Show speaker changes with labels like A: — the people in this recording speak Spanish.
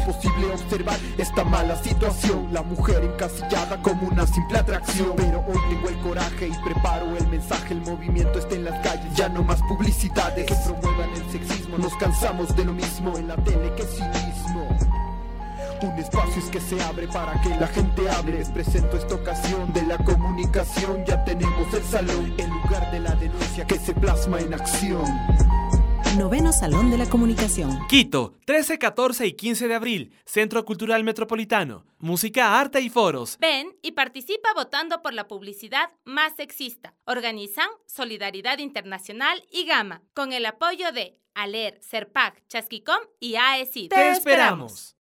A: imposible observar esta mala situación. La mujer encasillada como una simple atracción. Pero hoy tengo el coraje y preparo el mensaje. El movimiento está en las calles, ya no más publicidades que promuevan el sexismo. Nos cansamos de lo mismo en la tele que cinismo. Un espacio es que se abre para que la gente hable. Les presento esta ocasión de la comunicación. Ya tenemos el salón, el lugar de la denuncia que se plasma en acción.
B: Noveno Salón de la Comunicación.
C: Quito, 13, 14 y 15 de abril. Centro Cultural Metropolitano. Música, arte y foros.
D: Ven y participa votando por la publicidad más sexista. Organizan Solidaridad Internacional y Gama, con el apoyo de ALER, CERPAC, Chasquicom y AECID.
C: ¡Te esperamos!